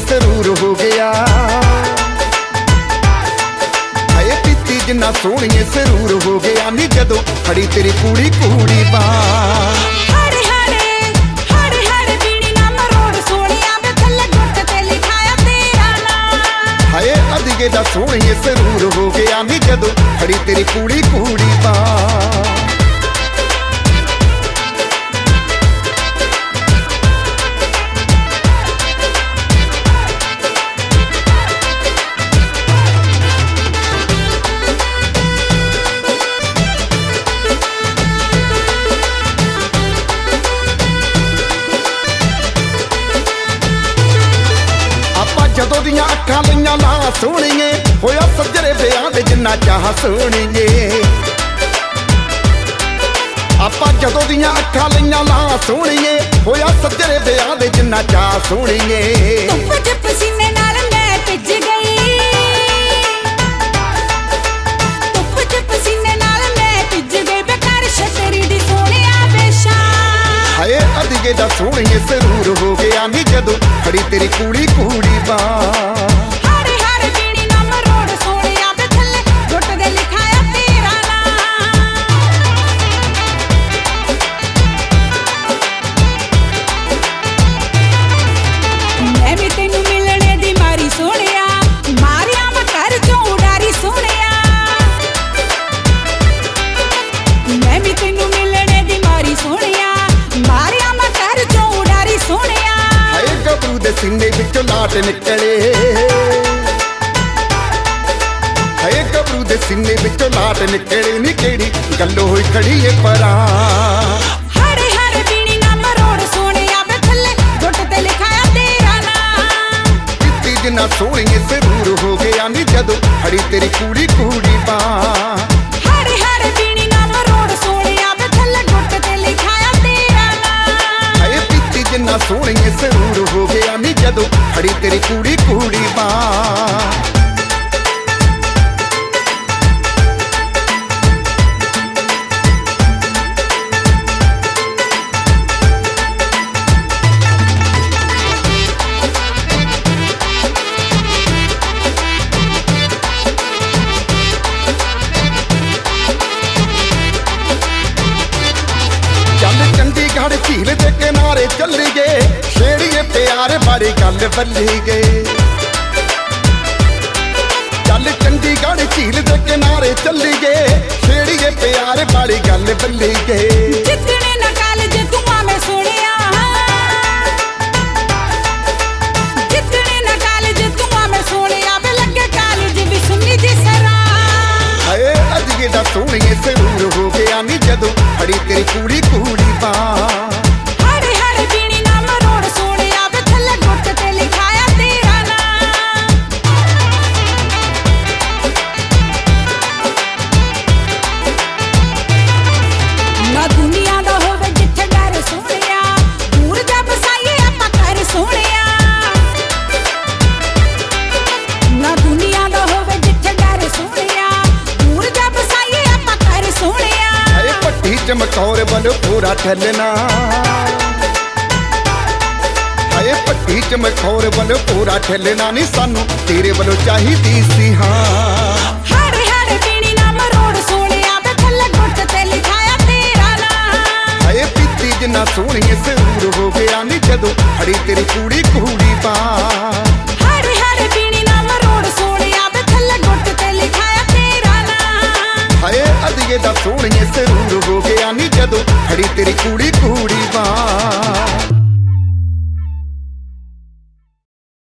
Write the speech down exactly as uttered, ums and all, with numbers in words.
ਸਰੂਰ ਹੋ ਗਿਆ। ਹਾਏ ਪੀਤੀ ਜਿੰਨਾ ਸੋਹਣੀਏ ਸਰੂਰ ਹੋ ਗਿਆ ਨੀ ਜਦੋਂ ਫੜੀ ਤੇਰੀ ਕੂੜੀ ਕੂੜੀ ਬਾਂਹ। ਅਧੀਏ ਦਾ ਸੋਹਣੀਏ ਸਰੂਰ ਹੋ ਗਿਆ ਨੀ ਜਦੋਂ ਫੜੀ ਤੇਰੀ ਕੂੜੀ ਕੂੜੀ ਬਾਂਹ। ਜਦੋਂ ਦੀਆਂ ਅੱਖਾਂ ਲਈਆਂ ਲਾ ਸੋਹਣੀਏ ਹੋਇਆ ਸੱਜਰੇ ਵਿਆਹ ਦੇ ਜਿੰਨਾ ਚਾਹ ਸੋਹਣੀਏ। ਆਪਾਂ ਜਦੋਂ ਦੀਆਂ ਅੱਖਾਂ ਲਈਆਂ ਲਾ ਸੋਹਣੀਏ ਹੋਇਆ ਸੱਜਰੇ ਵਿਆਹ ਦੇ ਜਿੰਨਾ ਚਾਹ ਸੋਹਣੀਏ। ਧੁੱਪ ਚ ਪਸੀਨੇ ਨਾਲ ਮੈਂ ਭਿੱਜ ਗਈ, ਧੁੱਪ ਚ ਪਸੀਨੇ ਨਾਲ ਮੈਂ ਭਿੱਜ ਗਈ ਬੇਕਾਰ ਛਤਰੀ ਦੀ ਸੋਹਣਿਆ ਵੇਸ਼ਾ। ਹਾਏ ਅਧੀਏ ਦਾ ਸੋਹਣੀਏ ਸਰੂਰ ਹੋ ਗਿਆ ਨੀ ਜਦੋਂ ਫੜੀ ਤੇਰੀ ਕੂੜੀ ਕੂੜੀ ਬਾਂਹ। ਸੀਨੇ ਵਿੱਚੋਂ ਲਾਟ ਨਿਕਲੇ, ਹਾਏ ਗੱਭਰੂ ਦੇ ਸੀਨੇ ਵਿੱਚੋਂ ਲਾਟ ਨਿਕਲੇ ਨੀ ਕਿਹੜੀ ਗੱਲੋਂ ਹੋਈ ਖੜੀ ਏ ਪਰਾਂ। ਹਰੇ ਹਰੇ ਪੀਣੀ ਨਾ ਮਰੋੜ ਸੋਹਣਿਆ ਵੇ ਥੱਲੇ ਗੁੱਟ ਤੇ ਲਿਖਾਇਆ ਤੇਰਾ ਨਾਂ। ਪੀਤੀ ਜਿੰਨਾ ਸੋਹਣੀਏ ਸਰੂਰ ਹੋ ਗਿਆ ਨੀ ਜਦੋਂ ਫੜੀ ਤੇਰੀ ਕੂੜੀ ਕੂੜੀ ਬਾਂਹ। ਹਰੇ ਹਰੇ ਪੀਣੀ ਨਾ ਮਰੋੜ ਸੋਹਣਿਆ ਵੇ ਥੱਲੇ ਗੁੱਟ ਤੇ ਲਿਖਾਇਆ ਤੇਰਾ ਨਾਂ। ਹਾਏ ਪੀਤੀ ਜਿੰਨਾ ਸੋਹਣੀਏ ਸਰੂਰ ਹੋ ਗਿਆ ਨੀ ਜਦੋਂ ਫੜੀ ਤੇਰੀ ਕੂੜੀ ਕੂੜੀ ਬਾਂਹ। ਚੰਡੀਗੜ੍ਹ ਝੀਲ ਦੇ ਕਿਨਾਰੇ ਚੱਲੀਏ ਛੇੜੀਏ ਪਿਆਰ ਬਾਰੇ ਗੱਲ ਬੱਲੀ ਗਏ। ਚੱਲ ਚੰਡੀਗੜ੍ਹ ਝੀਲ ਦੇ ਕਿਨਾਰੇ ਚੱਲੀਏ ਛੇੜੀਏ ਪਿਆਰ ਬਾਰੇ ਗੱਲ ਬੱਲੀ ਗਏ। ਜਿੱਤਣੇ ਨਾ ਕਾਲਜ ਤੂੰ ਆਵੇਂ ਸੋਹਣਿਆ, ਜਿੱਤਣੇ ਨਾ ਕਾਲਜ ਤੂੰ ਆਵੇਂ ਸੋਹਣਿਆ ਵੇ ਲੱਗੇ ਕਾਲਜ ਵੀ ਸੁਣੀ ਜੀ ਸਰਾਂ। ਹਾਏ ਅਧੀਏ ਦਾ ਸੋਹਣੀਏ ਸਰੂਰ ਹੋ ਗਿਆ ਨੀ ਜਦੋਂ ਫੜੀ ਤੇਰੀ ਕੂੜੀ ਕੂੜੀ ਬਾਂਹ। ਹਰੇ ਹਰੇ ਪੀਣੀ ਨਾ ਮਰੋੜ ਸੋਹਣਿਆ ਵੇ ਥੱਲੇ ਗੁੱਟ ਤੇ ਲਿਖਾਇਆ ਤੇਰਾ ਨਾਂ। ਨਾ ਦੁਨੀਆ ਦਾ ਹੋਵੇ ਜਿੱਥੇ ਡਰ ਸੋਹਣਿਆ, ਦੂਰ ਜਾ ਬਸਾਈਏ ਆਪਾਂ ਘਰ ਸੋਹਣਿਆ। ਨਾ ਦੁਨੀਆ ਦਾ ਹੋਵੇ ਜਿੱਥੇ ਡਰ ਸੋਹਣਿਆ, ਦੂਰ ਜਾ ਬਸਾਈਏ ਆਪਾਂ ਘਰ ਸੋਹਣਿਆ। ਹਾਏ ਪੱਟੀ ਚਮਕੌਰ ਵੱਲ ਪੂਰਾ ਠੱਲਣਾ, ਹਾਏ ਪੱਟੀ ਚਮਕੌਰ ਵੱਲ ਪੂਰਾ ਠੱਲਣਾ ਨੀ ਸਾਨੂੰ ਤੇਰੇ ਵੱਲੋਂ ਚਾਹੀਦੀ ਸੀ ਹਾਂ। ਹਰੇ ਹਰੇ ਪੀਣੀ ਨਾ ਮਰੋੜ ਸੋਹਣਿਆ ਵੇ ਥੱਲੇ ਗੁੱਟ ਤੇ ਲਿਖਾਇਆ ਤੇਰਾ ਨਾਂ। ਹਾਏ ਪੀਤੀ ਜਿੰਨਾ ਸੋਹਣੀਏ ਸਰੂਰ ਹੋ ਗਿਆ ਨੀ ਜਦੋਂ ਫੜੀ ਤੇਰੀ ਕੂੜੀ ਕੂੜੀ ਬਾਂਹ। ਹਰੇ ਹਰੇ ਪੀਣੀ ਨਾ ਮਰੋੜ ਸੋਹਣਿਆ ਵੇ ਥੱਲੇ ਗੁੱਟ ਤੇ ਲਿਖਾਇਆ ਤੇਰਾ ਨਾਂ। ਹਾਏ ਅਧੀਏ ਦਾ ਸੋਹਣੀਏ ਸਰੂਰ ਹੋ ਗਿਆ ਨੀ ਜਦੋਂ ਫੜੀ ਤੇਰੀ ਕੂੜੀ ਕੂੜੀ